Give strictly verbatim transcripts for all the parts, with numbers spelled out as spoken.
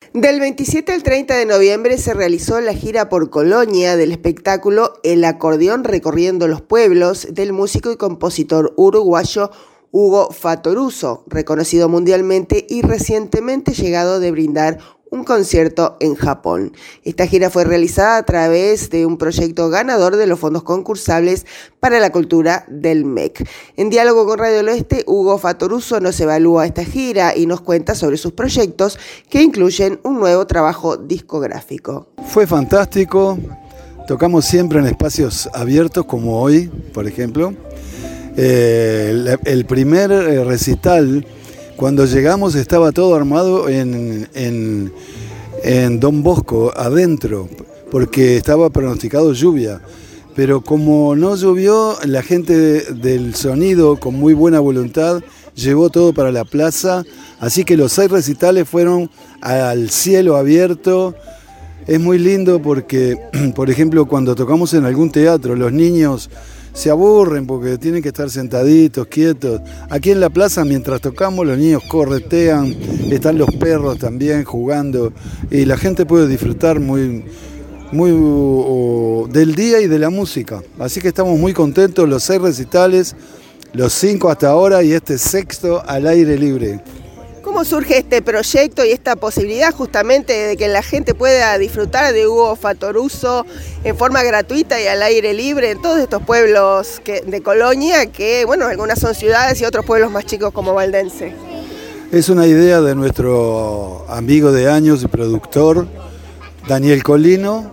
Del veintisiete al treinta de noviembre se realizó la gira por Colonia del espectáculo El acordeón recorriendo los pueblos del músico y compositor uruguayo Hugo Fattoruso, reconocido mundialmente y recientemente llegado de brindar un concierto en Japón. Esta gira fue realizada a través de un proyecto ganador de los fondos concursables para la cultura del M E C. En diálogo con Radio del Oeste, Hugo Fattoruso nos evalúa esta gira y nos cuenta sobre sus proyectos que incluyen un nuevo trabajo discográfico. Fue fantástico, tocamos siempre en espacios abiertos como hoy, por ejemplo. Eh, el, el primer recital, cuando llegamos estaba todo armado en, en, en Don Bosco, adentro, porque estaba pronosticado lluvia. Pero como no llovió, la gente de, del sonido, con muy buena voluntad, llevó todo para la plaza. Así que los seis recitales fueron al cielo abierto. Es muy lindo porque, por ejemplo, cuando tocamos en algún teatro, los niños se aburren porque tienen que estar sentaditos, quietos. Aquí en la plaza, mientras tocamos, los niños corretean, están los perros también jugando y la gente puede disfrutar muy, muy uh, del día y de la música. Así que estamos muy contentos, los seis recitales, los cinco hasta ahora y este sexto al aire libre. ¿Cómo surge este proyecto y esta posibilidad justamente de que la gente pueda disfrutar de Hugo Fattoruso en forma gratuita y al aire libre en todos estos pueblos que, de Colonia, que bueno, algunas son ciudades y otros pueblos más chicos como Valdense? Es una idea de nuestro amigo de años y productor, Daniel Colino.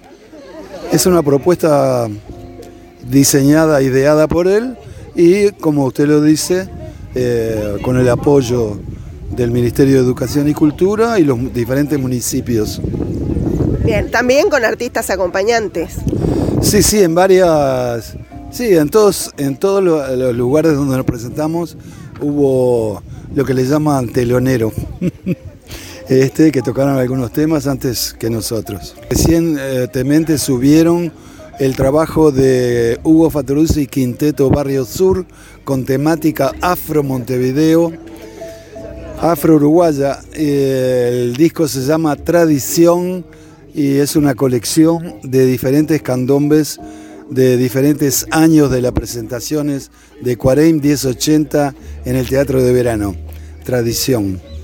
Es una propuesta diseñada, ideada por él y, como usted lo dice, eh, con el apoyo del Ministerio de Educación y Cultura y los diferentes municipios. Bien, también con artistas acompañantes. Sí, sí, en varias, sí, en todos, en todos los lugares donde nos presentamos hubo lo que le llaman telonero, este, que tocaron algunos temas antes que nosotros. Recientemente subieron el trabajo de Hugo Fattoruso y Quinteto Barrio Sur con temática Afro Montevideo, Afro Uruguaya. El disco se llama Tradición y es una colección de diferentes candombes de diferentes años de las presentaciones de Cuarem diez ochenta en el Teatro de Verano. Tradición.